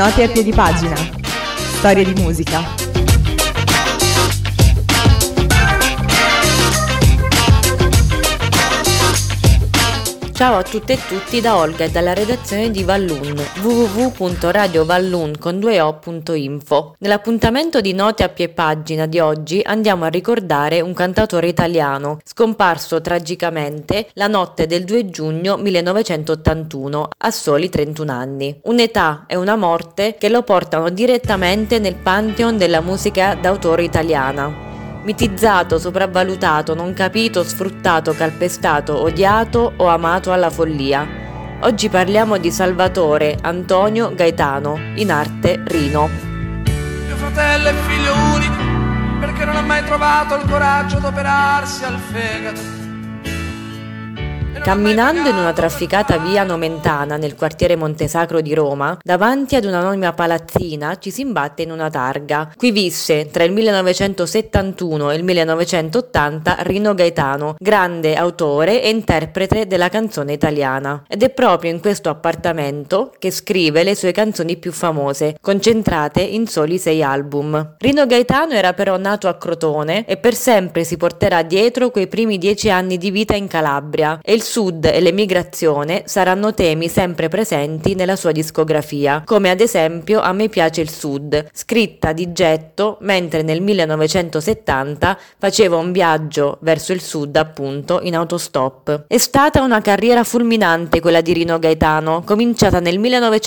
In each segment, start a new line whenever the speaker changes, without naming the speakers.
Note a piedi pagina. Storie di musica.
Ciao a tutte e tutti da Olga e dalla redazione di Vallun, www.radiovallun.info. Nell'appuntamento di Note a piedi pagina di oggi andiamo a ricordare un cantautore italiano scomparso tragicamente la notte del 2 giugno 1981 a soli 31 anni. Un'età e una morte che lo portano direttamente nel pantheon della musica d'autore italiana. Mitizzato, sopravvalutato, non capito, sfruttato, calpestato, odiato o amato alla follia. Oggi parliamo di Salvatore Antonio Gaetano, in arte Rino.
Mio fratello è figlio unico perché non ha mai trovato il coraggio d'operarsi al fegato.
Camminando in una trafficata via Nomentana nel quartiere Montesacro di Roma, davanti ad un'anonima palazzina ci si imbatte in una targa. Qui visse tra il 1971 e il 1980 Rino Gaetano, grande autore e interprete della canzone italiana. Ed è proprio in questo appartamento che scrive le sue canzoni più famose, concentrate in soli 6 album. Rino Gaetano era però nato a Crotone e per sempre si porterà dietro quei primi 10 anni di vita in Calabria, e il Sud e l'emigrazione saranno temi sempre presenti nella sua discografia, come ad esempio A me piace il Sud, scritta di getto mentre nel 1970 faceva un viaggio verso il Sud, appunto, in autostop. È stata una carriera fulminante quella di Rino Gaetano, cominciata nel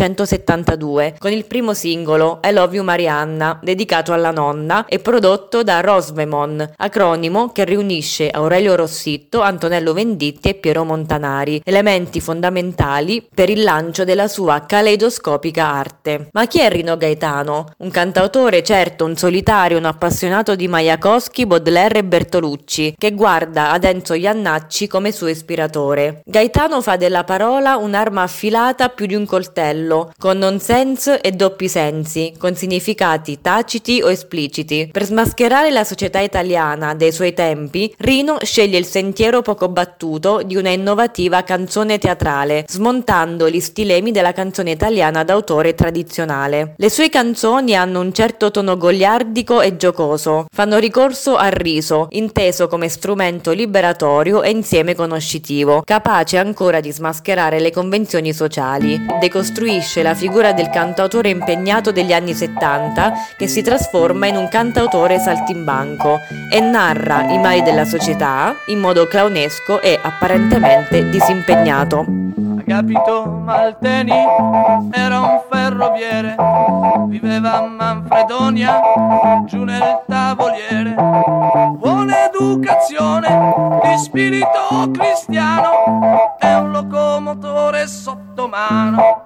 1972 con il primo singolo I Love You Marianna, dedicato alla nonna e prodotto da Rosmemon, acronimo che riunisce Aurelio Rossitto, Antonello Venditti e Piero Montanari, elementi fondamentali per il lancio della sua caleidoscopica arte. Ma chi è Rino Gaetano? Un cantautore, certo, un solitario, un appassionato di Majakovskij, Baudelaire e Bertolucci, che guarda ad Enzo Jannacci come suo ispiratore. Gaetano fa della parola un'arma affilata più di un coltello, con nonsense e doppi sensi, con significati taciti o espliciti. Per smascherare la società italiana dei suoi tempi, Rino sceglie il sentiero poco battuto di una innovativa canzone teatrale, smontando gli stilemi della canzone italiana d'autore tradizionale. Le sue canzoni hanno un certo tono goliardico e giocoso, fanno ricorso al riso, inteso come strumento liberatorio e insieme conoscitivo, capace ancora di smascherare le convenzioni sociali. Decostruisce la figura del cantautore impegnato degli anni 70 che si trasforma in un cantautore saltimbanco e narra i mali della società in modo clownesco e apparentemente disimpegnato.
Agapito Malteni era un ferroviere, viveva a Manfredonia, giù nel tavoliere. Buona educazione, di spirito cristiano, è un locomotore sotto mano.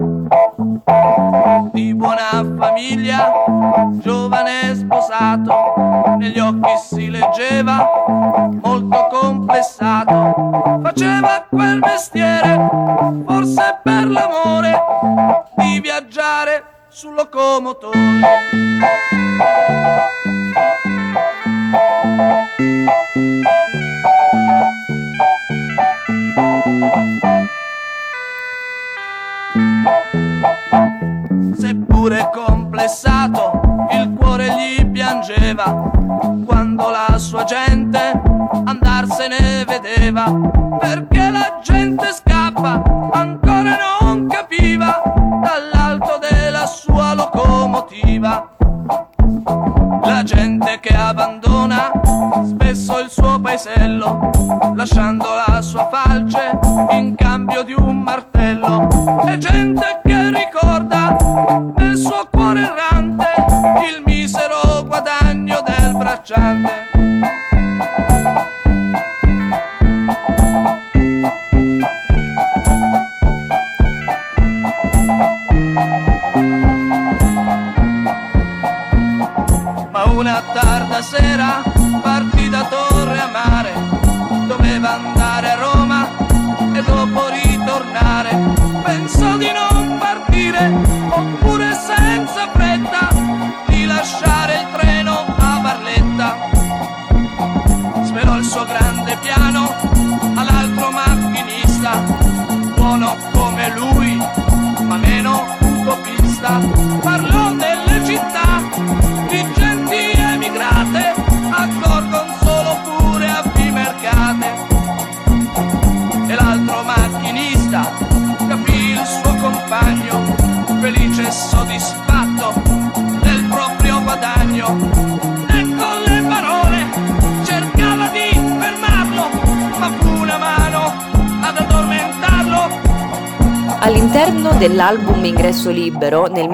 Di buona famiglia, giovane sposato, negli occhi si leggeva molto complessato. Faceva quel mestiere, forse per l'amore di viaggiare sul locomotore. Seppure complessato, il cuore gli piangeva quando la sua gente andarsene vedeva, perché la gente scappa, ancora non capiva, dall'alto della sua locomotiva. La gente che abbandona spesso il suo paesello, lasciando la sua falce in cambio di un martello. E gente che ricorda nel suo cuore errante il misero guadagno del bracciante. Una tarda sera partì da Torre a Mare, doveva andare a Roma e dopo ritornare. Pensò di non partire, oppure senza fretta di lasciare il treno a Barletta. Svelò il suo grande piano all'altro macchinista, buono come lui ma meno utopista. Parlò
All'interno dell'album Ingresso Libero, nel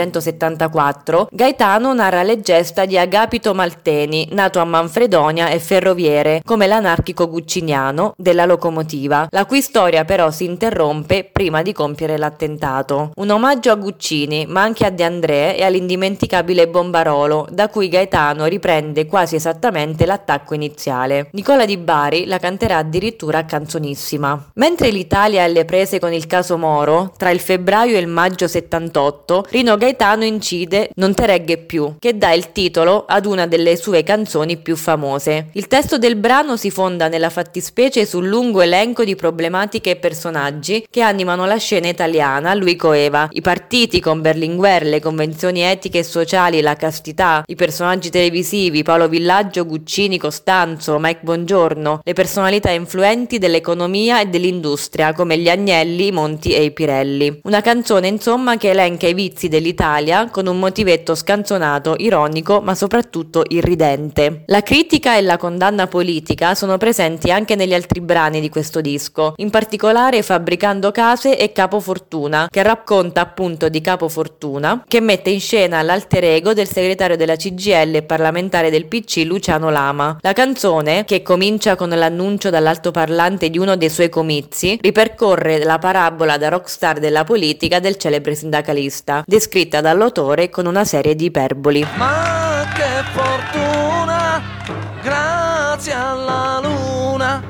1974, Gaetano narra le gesta di Agapito Malteni, nato a Manfredonia e ferroviere, come l'anarchico gucciniano della locomotiva, la cui storia però si interrompe prima di compiere l'attentato. Un omaggio a Guccini, ma anche a De André e all'indimenticabile Bombarolo, da cui Gaetano riprende quasi esattamente l'attacco iniziale. Nicola Di Bari la canterà addirittura a canzonissima. Mentre l'Italia è alle prese con il caso Moro, tra il febbraio e il maggio 78, Rino Gaetano incide Non te regge più, che dà il titolo ad una delle sue canzoni più famose. Il testo del brano si fonda nella fattispecie sul lungo elenco di problematiche e personaggi che animano la scena italiana a lui coeva: i partiti con Berlinguer, le convenzioni etiche e sociali, la castità, i personaggi televisivi, Paolo Villaggio, Guccini, Costanzo, Mike Bongiorno, le personalità influenti dell'economia e dell'industria come gli Agnelli, i Monti e i Pirelli. Una canzone insomma che elenca i vizi dell'Italia con un motivetto scanzonato, ironico ma soprattutto irridente. La critica e la condanna politica sono presenti anche negli altri brani di questo disco, in particolare Fabbricando Case e Capo Fortuna, che racconta appunto di Capo Fortuna, che mette in scena l'alter ego del segretario della CGIL e parlamentare del PC Luciano Lama. La canzone, che comincia con l'annuncio dall'altoparlante di uno dei suoi comizi, ripercorre la parabola da rockstar della politica del celebre sindacalista, descritta dall'autore con una serie di iperboli.
Ma che fortuna, grazie alla luna,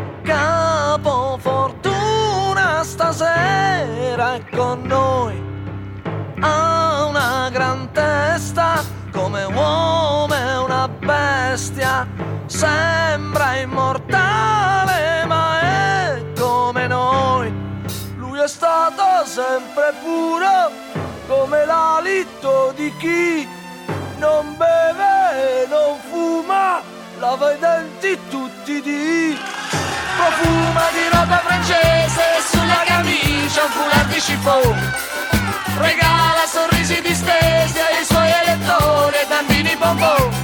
Capo Fortuna stasera è con noi. Ha una gran testa, come uomo è una bestia, sembra immortale ma è come noi. Lui è stato sempre puro, come l'alito di chi non beve, non fuma, lava i denti tutti i dì. Profuma di roba francese sulla camicia un foulard di chiffon, regala sorrisi distesi ai suoi elettori e bambini bonbon.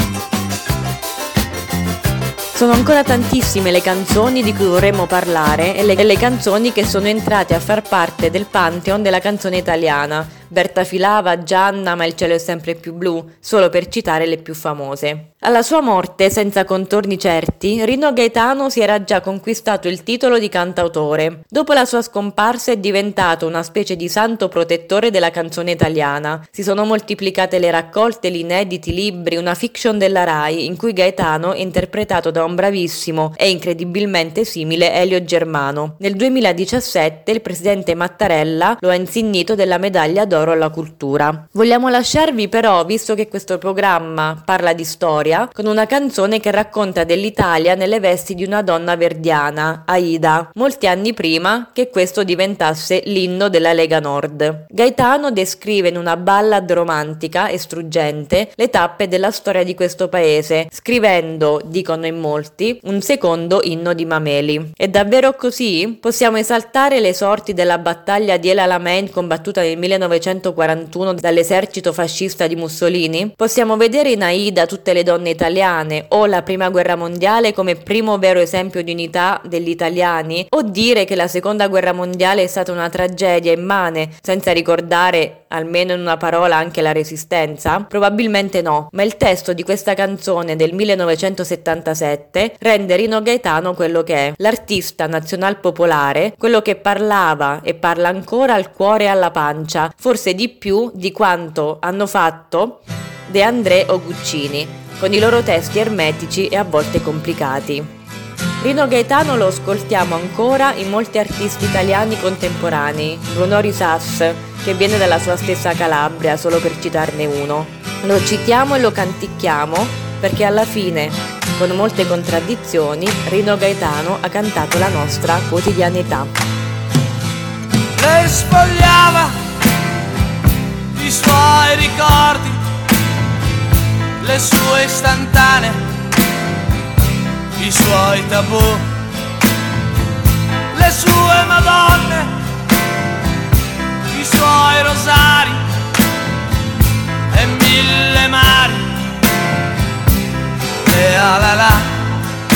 Sono ancora tantissime le canzoni di cui vorremmo parlare e le canzoni che sono entrate a far parte del pantheon della canzone italiana. Berta Filava, Gianna, Ma il cielo è sempre più blu, solo per citare le più famose. Alla sua morte, senza contorni certi, Rino Gaetano si era già conquistato il titolo di cantautore. Dopo la sua scomparsa è diventato una specie di santo protettore della canzone italiana. Si sono moltiplicate le raccolte, gli inediti, libri, una fiction della Rai in cui Gaetano è interpretato da un bravissimo e incredibilmente simile Elio Germano. Nel 2017 il presidente Mattarella lo ha insignito della medaglia d'oro alla cultura. Vogliamo lasciarvi però, visto che questo programma parla di storia, con una canzone che racconta dell'Italia nelle vesti di una donna verdiana, Aida, molti anni prima che questo diventasse l'inno della Lega Nord. Gaetano descrive in una ballad romantica e struggente le tappe della storia di questo paese, scrivendo, dicono in molti, un secondo inno di Mameli. È davvero così? Possiamo esaltare le sorti della battaglia di El Alamein combattuta nel 1941 dall'esercito fascista di Mussolini? Possiamo vedere in Aida tutte le donne italiane o la prima guerra mondiale come primo vero esempio di unità degli italiani? O dire che la seconda guerra mondiale è stata una tragedia immane senza ricordare almeno in una parola anche la resistenza? Probabilmente no, ma il testo di questa canzone del 1977 rende Rino Gaetano quello che è, l'artista nazionalpopolare, quello che parlava e parla ancora al cuore e alla pancia, forse di più di quanto hanno fatto De André o Guccini, con i loro testi ermetici e a volte complicati. Rino Gaetano lo ascoltiamo ancora in molti artisti italiani contemporanei, Bruno Risas, che viene dalla sua stessa Calabria, solo per citarne uno. Lo citiamo e lo canticchiamo perché alla fine, con molte contraddizioni, Rino Gaetano ha cantato la nostra quotidianità.
Lei sfogliava i suoi ricordi, le sue istantanee, i suoi tabù, le sue madonne, i suoi rosari e mille mari, le alala,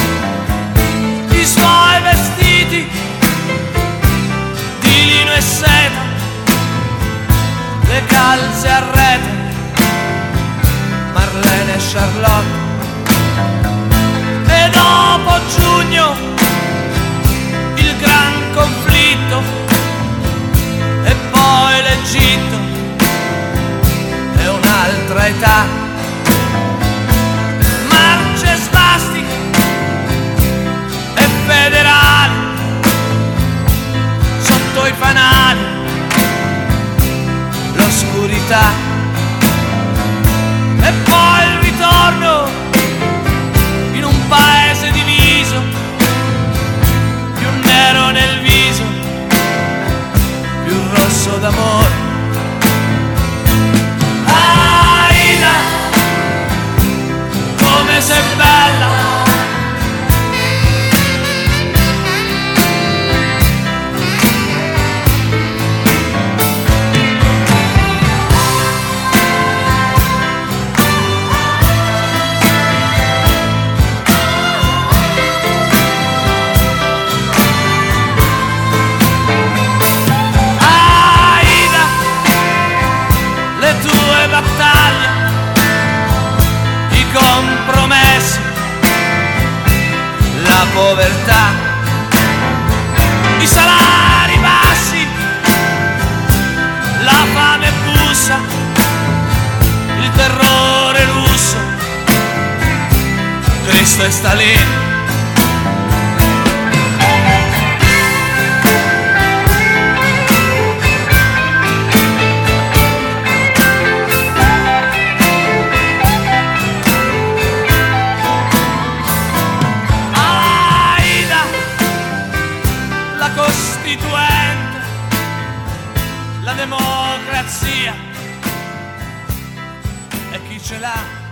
i suoi vestiti di lino e Charlotte. E dopo giugno il gran conflitto, e poi l'Egitto è un'altra età. Marce svastiche e federali sotto i fanali, l'oscurità. E poi il ritorno in un paese diviso, più nero nel viso, più rosso d'amore. Aida, come sei bella. Battaglie, i compromessi, la povertà, i salari bassi, la fame bussa, il terrore russo, Cristo e Stalin. La democrazia e chi ce l'ha